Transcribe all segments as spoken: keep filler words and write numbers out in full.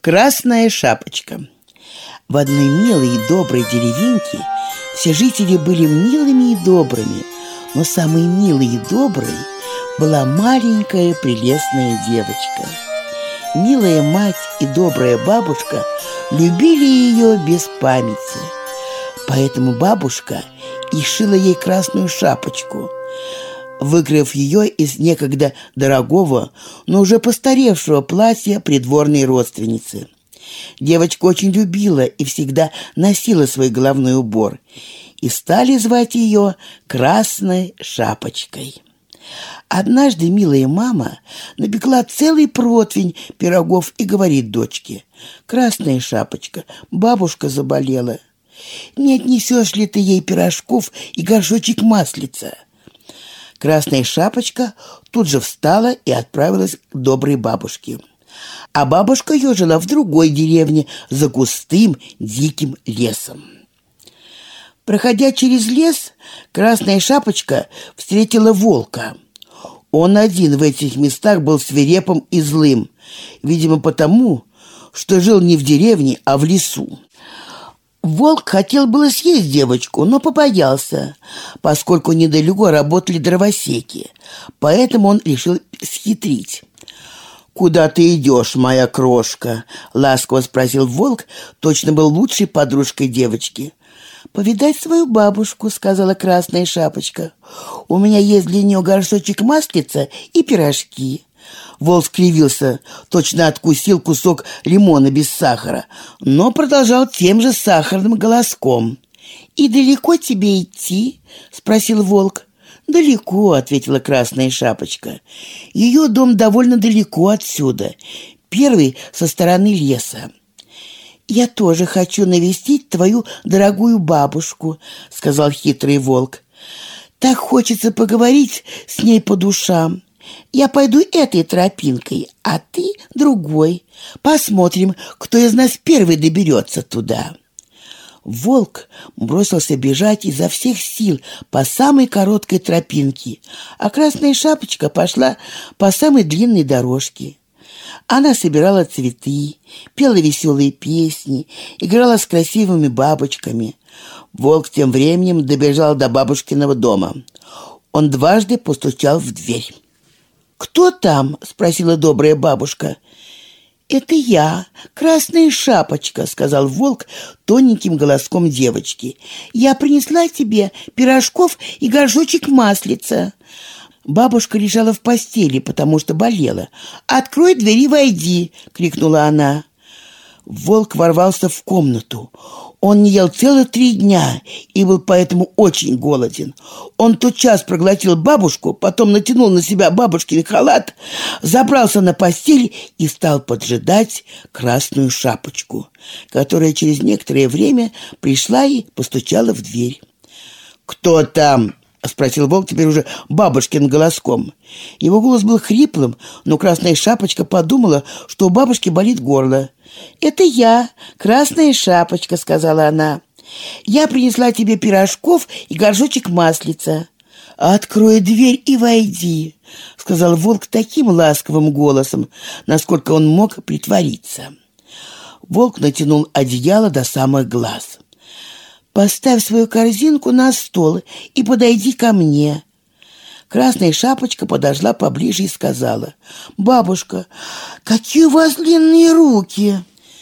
Красная шапочка. В одной милой и доброй деревеньке все жители были милыми и добрыми, но самой милой и доброй была маленькая прелестная девочка. Милая мать и добрая бабушка любили ее без памяти, поэтому бабушка и шила ей красную шапочку, выкроив ее из некогда дорогого, но уже постаревшего платья придворной родственницы. Девочка очень любила и всегда носила свой головной убор, и стали звать ее Красной Шапочкой. Однажды милая мама напекла целый противень пирогов и говорит дочке: «Красная Шапочка, бабушка заболела. Не отнесешь ли ты ей пирожков и горшочек маслица?» Красная Шапочка тут же встала и отправилась к доброй бабушке. А бабушка ее жила в другой деревне за густым диким лесом. Проходя через лес, Красная Шапочка встретила волка. Он один в этих местах был свирепым и злым, видимо, потому, что жил не в деревне, а в лесу. Волк хотел было съесть девочку, но побоялся, поскольку недалеко работали дровосеки, поэтому он решил схитрить. «Куда ты идешь, моя крошка?» — ласково спросил волк, точно был лучшей подружкой девочки. «Повидать свою бабушку», — сказала Красная Шапочка. «У меня есть для нее горшочек маслица и пирожки». Волк скривился, точно откусил кусок лимона без сахара, но продолжал тем же сахарным голоском. «И далеко тебе идти?» — спросил волк. «Далеко», — ответила Красная Шапочка. «Ее дом довольно далеко отсюда, первый со стороны леса». «Я тоже хочу навестить твою дорогую бабушку», — сказал хитрый волк. «Так хочется поговорить с ней по душам. Я пойду этой тропинкой, а ты другой. Посмотрим, кто из нас первый доберется туда». Волк бросился бежать изо всех сил по самой короткой тропинке, а Красная Шапочка пошла по самой длинной дорожке. Она собирала цветы, пела веселые песни, играла с красивыми бабочками. Волк тем временем добежал до бабушкиного дома. Он дважды постучал в дверь. «Кто там?» — спросила добрая бабушка. «Это я, Красная Шапочка», — сказал волк тоненьким голоском девочки. «Я принесла тебе пирожков и горшочек маслица». Бабушка лежала в постели, потому что болела. «Открой дверь и войди!» — крикнула она. Волк ворвался в комнату. Он не ел целых три дня и был поэтому очень голоден. Он тотчас проглотил бабушку, потом натянул на себя бабушкин халат, забрался на постель и стал поджидать Красную Шапочку, которая через некоторое время пришла и постучала в дверь. «Кто там?» — спросил волк теперь уже бабушкин голоском. Его голос был хриплым, но Красная Шапочка подумала, что у бабушки болит горло. «Это я, Красная Шапочка», — сказала она. «Я принесла тебе пирожков и горшочек маслица». «Открой дверь и войди», — сказал волк таким ласковым голосом, насколько он мог притвориться. Волк натянул одеяло до самых глаз. «Поставь свою корзинку на стол и подойди ко мне». Красная Шапочка подошла поближе и сказала: «Бабушка, какие у вас длинные руки!»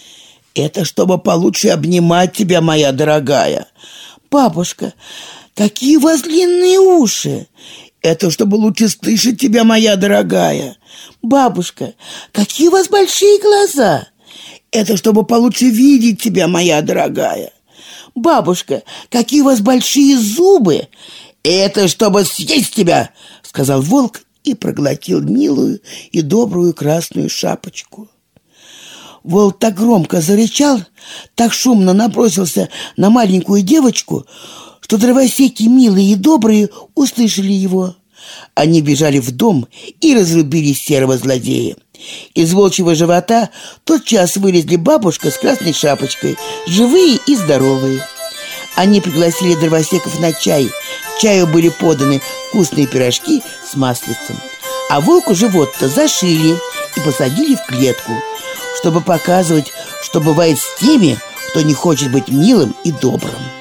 «Это чтобы получше обнимать тебя, моя дорогая». «Бабушка, какие у вас длинные уши!» «Это чтобы лучше слышать тебя, моя дорогая». «Бабушка, какие у вас большие глаза!» «Это чтобы получше видеть тебя, моя дорогая». «Бабушка, какие у вас большие зубы!» «Это чтобы съесть тебя!» — сказал волк и проглотил милую и добрую Красную Шапочку. Волк так громко зарычал, так шумно набросился на маленькую девочку, что дровосеки милые и добрые услышали его. Они бежали в дом и разрубили серого злодея. Из волчьего живота тотчас вылезли бабушка с Красной Шапочкой, живые и здоровые. Они пригласили дровосеков на чай. К чаю были поданы вкусные пирожки с маслицем. А волку живот-то зашили и посадили в клетку. чтобы показывать, что бывает с теми, кто не хочет быть милым и добрым.